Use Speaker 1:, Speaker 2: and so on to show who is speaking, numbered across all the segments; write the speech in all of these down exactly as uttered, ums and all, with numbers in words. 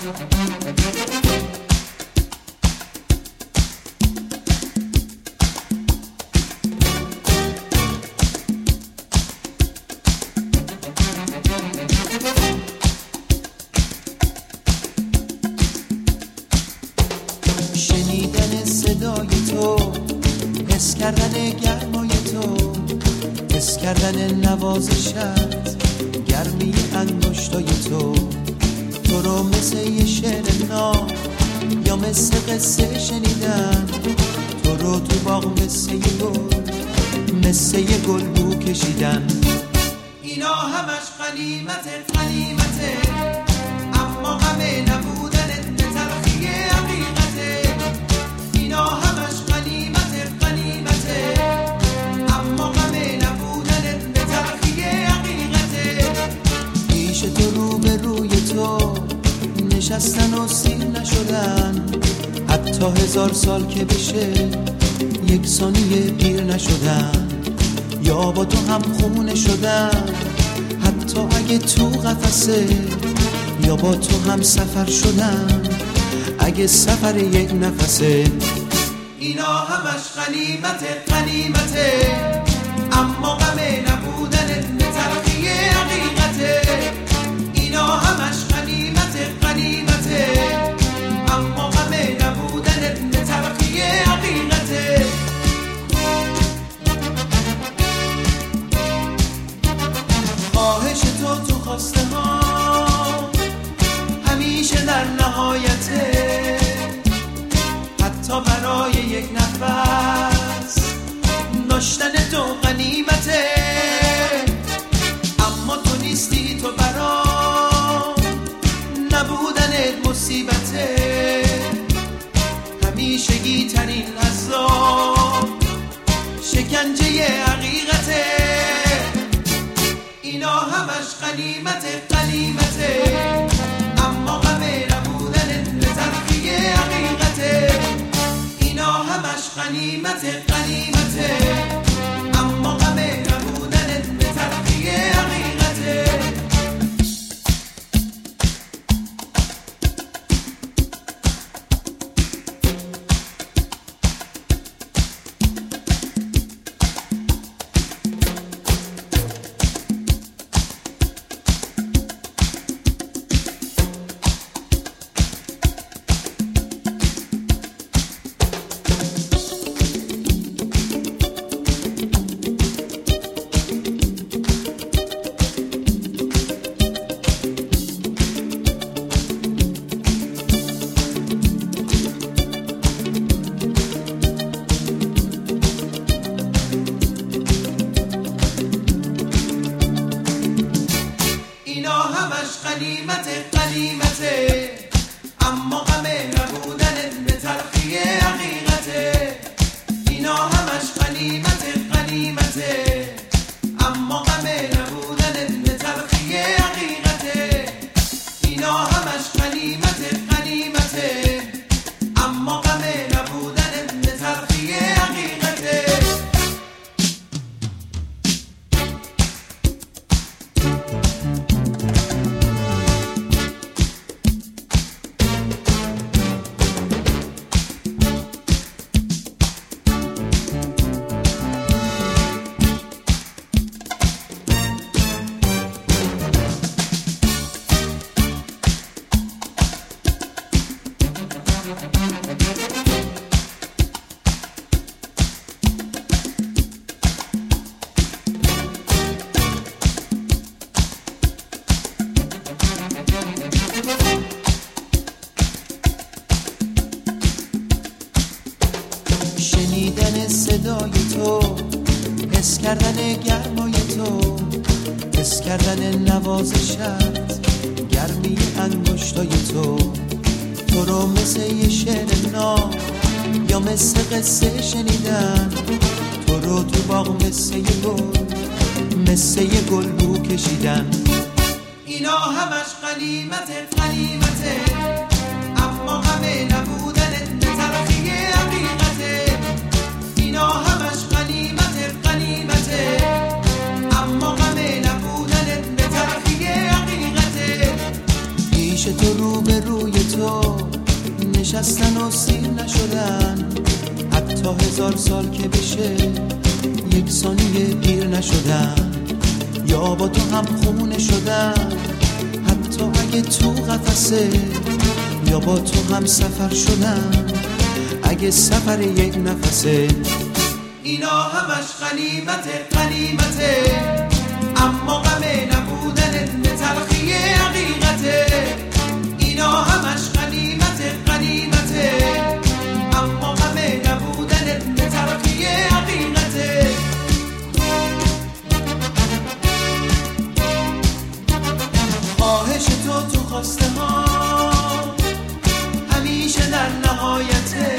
Speaker 1: شنیدن صدای تو، حس کردن گرمای تو، حس کردن نوازشت، گرمی انگشتای تو، تو رو مثل یه شعر ناب یا مثل قصه شنیدن، تو رو تو باغ مثل یه گل، مثل یه گل بو کشیدن. اینا همش غنیمته غنیمته، اما همه نبودنت به تلخی حقیقته. اینا همش غنیمته غنیمته، اما همه نبودنت به تلخی حقیقته. پیش تو رو به روی تو نشستن و سیر نشدن، حتی هزار سال که بشه یک ثانیه پیر نشدن، یا با تو هم خونه شدن، حتی اگه تو قفسه، یا با تو هم سفر شدن اگه سفر یک نفسه. اینا همش غنیمته غنیمته، اما غمه نبودنت به تلخی حقیقته. اینا همش غنیمته غنیمته، اما غمه نبودنت به تلخی حقیقته. خواهش تو تو خواسته ها همیشه در نهایته، حتی برای یک نفس داشتن تو غنیمته. اما تو نیستی، تو برام نبودنت مصیبته، همیشگی ترین عذاب شکنجه حقیقته. اینا همش غنیمته غنیمته، اما غمه نبودنت به تلخی حقیقته. اینا همش غنیمته غنیمته، اما غمه نبودنت به تلخی حقیقته. غنیمته غنیمته، اما غمه نبودنت به تلخی حقیقته. اینا همش غنیمته غنیمته، اما غمه نبودنت به تلخی حقیقته. اینا همش غنیمته غنیمته، اما غمه نبودنت به تلخی حقیقته. شنیدن صدای تو، حس کردن گرمای تو، حس کردن نوازشت، گرمی انگشتای تو، تو رو مثل یه شعر ناب یا مثل قصه شنیدن، تو رو تو باغ مثل یه گل، مثل یه گل بو کشیدن. اینا همش غنیمته غنیمته، اما همه نبودنت به تلخی حقیقته. اینا همش غنیمته غنیمته، اما غمه نبودنت به تلخی حقیقته. پیش تو رو به روی تو نشستن و سیر نشدن، حتی هزار سال که بشه یک ثانیه دیر نشدن، یا با تو هم خونه شدن حتی اگه تو قفسه، یا با تو هم سفر شدن اگه سفر یک نفسه. اینا همش غنیمته غنیمته، اما غم نبودن تلخی حقیقته. اینا همش غنیمته غنیمته، اما غم نبودن تلخی حقیقته. خواهش تو تو خواسته ها همیشه در نهایته،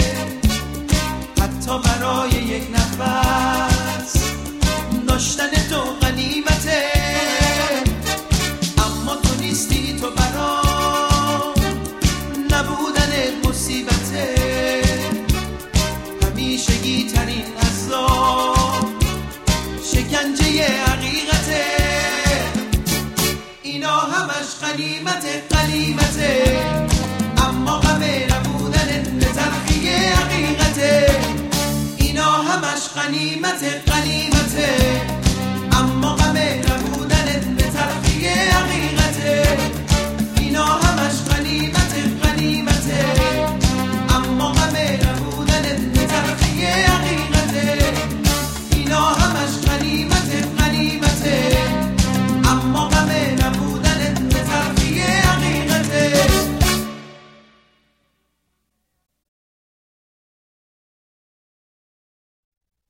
Speaker 1: حتی برای یک نفس داشتن تو غنیمته. اما تو نیستی، تو برام نبودن مصیبته، همیشگی ترین عذاب شکنجه حقیقته. اینا همش غنیمته غنیمته، اما غم نبودن تلخی حقیقته. اینا همش غنیمته غنیمته.